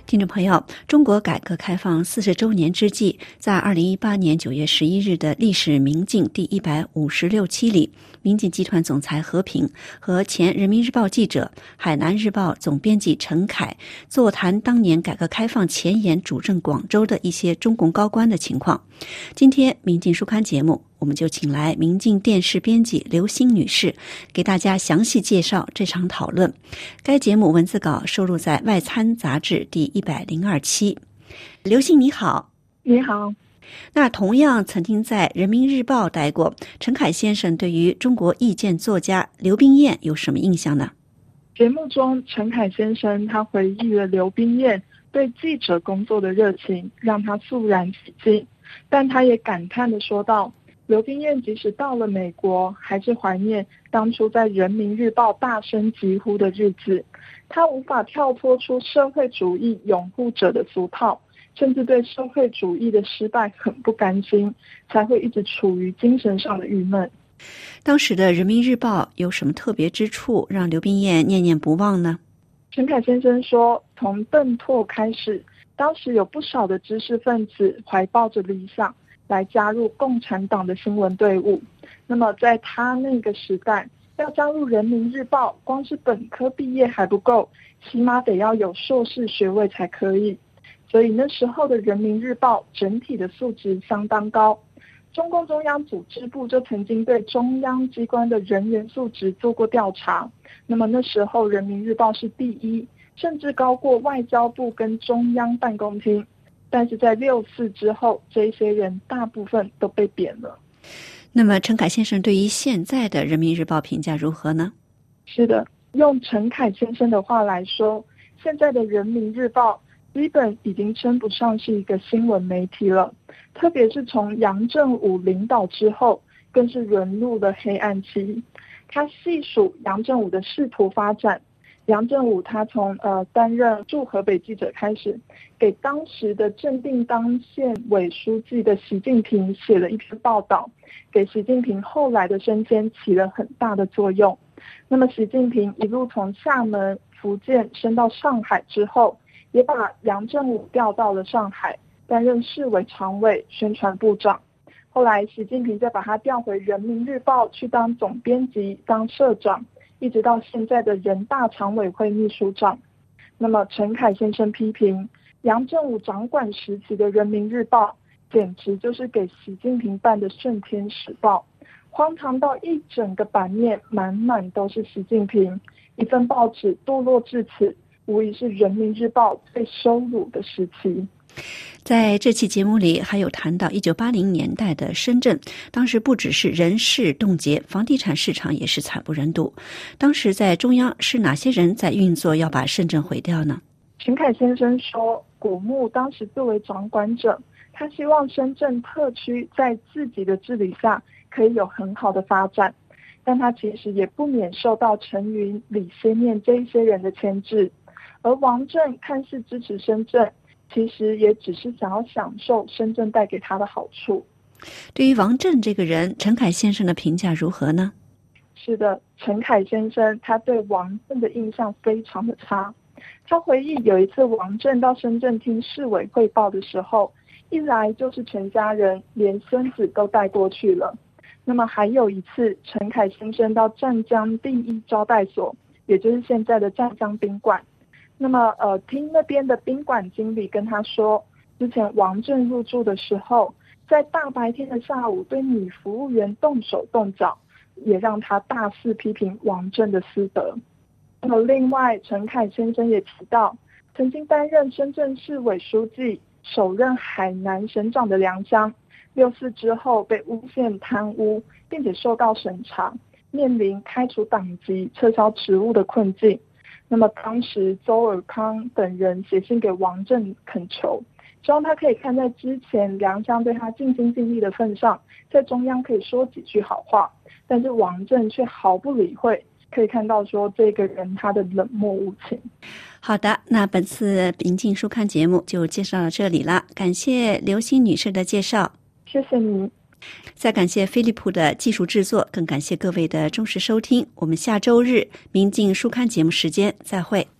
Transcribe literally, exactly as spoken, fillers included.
听众朋友，中国改革开放四十周年之际，在二零一八年九月十一日的历史明镜第一百五十六期里，明镜集团总裁何平和前人民日报记者、海南日报总编辑陈凯座谈当年改革开放前沿主政广州的一些中共高官的情况。今天明镜书刊节目，我们就请来明镜电视编辑刘欣女士，给大家详细介绍这场讨论。该节目文字稿收录在《外参》杂志第一百零二期。刘欣你好。 你好。 那同样曾经在人民日报待过，陈凯先生对于中国意见作家刘宾彦有什么印象呢？ 节目中，陈凯先生他回忆了刘宾彦对记者工作的热情，让他肃然起敬。但他也感叹地说道，刘宾彦即使到了美国，还是怀念当初在人民日报大声疾呼的日子。他无法跳脱出社会主义拥护者的俗套，甚至对社会主义的失败很不甘心，才会一直处于精神上的郁闷。 当时的人民日报有什么特别之处让刘宾彦念念不忘呢？ 陈凯先生说，从邓拓开始，当时有不少的知识分子怀抱着理想来加入共产党的新闻队伍。那么在他那个时代，要加入人民日报，光是本科毕业还不够，起码得要有硕士学位才可以。所以那时候的人民日报整体的素质相当高。中共中央组织部就曾经对中央机关的人员素质做过调查，那么那时候人民日报是第一，甚至高过外交部跟中央办公厅。但是在六四之后，这些人大部分都被贬了。 那么陈凯先生对于现在的人民日报评价如何呢？ 是的，用陈凯先生的话来说，现在的人民日报基本已经称不上是一个新闻媒体了，特别是从杨振武领导之后，更是沦入了黑暗期。他细数杨振武的仕途发展，杨振武他从呃担任驻河北记者开始，给当时的正定当县委书记的习近平写了一篇报道，给习近平后来的升迁起了很大的作用。那么习近平一路从厦门、福建升到上海之后，也把杨振武调到了上海，担任市委常委、宣传部长。后来习近平再把他调回人民日报去当总编辑、当社长，一直到现在的人大常委会秘书长。那么陈凯先生批评，杨振武掌管时期的人民日报简直就是给习近平办的顺天使报，荒唐到一整个版面满满都是习近平，一份报纸堕落至此，无疑是人民日报最羞辱的时期。 在这期节目里还有谈到一九八零年代的深圳，当时不只是人事冻结，房地产市场也是惨不忍睹。当时在中央是哪些人在运作要把深圳毁掉呢？ 陈凯先生说，古牧当时作为掌管者，他希望深圳特区在自己的治理下可以有很好的发展，但他其实也不免受到陈云、李先念这一些人的牵制。而王震看似支持深圳，其实也只是想要享受深圳带给他的好处。 对于王震这个人，陈凯先生的评价如何呢？ 是的，陈凯先生他对王震的印象非常的差。他回忆有一次王震到深圳听市委汇报的时候，一来就是全家人，连孙子都带过去了。那么还有一次，陈凯先生到湛江第一招待所，也就是现在的湛江宾馆。那么呃，听那边的宾馆经理跟他说，之前王震入住的时候，在大白天的下午对女服务员动手动脚，也让他大肆批评王震的私德。那么另外，陈凯先生也提到，曾经担任深圳市委书记、首任海南省长的梁湘，六四之后被诬陷贪污，并且受到审查，面临开除党籍、撤销职务的困境。那么当时周尔康等人写信给王震恳求，希望他可以看在之前梁湘对他尽心尽力的份上，在中央可以说几句好话，但是王震却毫不理会，可以看到说这个人他的冷漠无情。 好的，那本次明镜书刊节目就介绍到这里了，感谢刘欣女士的介绍。 谢谢你。 再感谢飞利浦的技术制作，更感谢各位的忠实收听。我们下周日明镜书刊节目时间再会。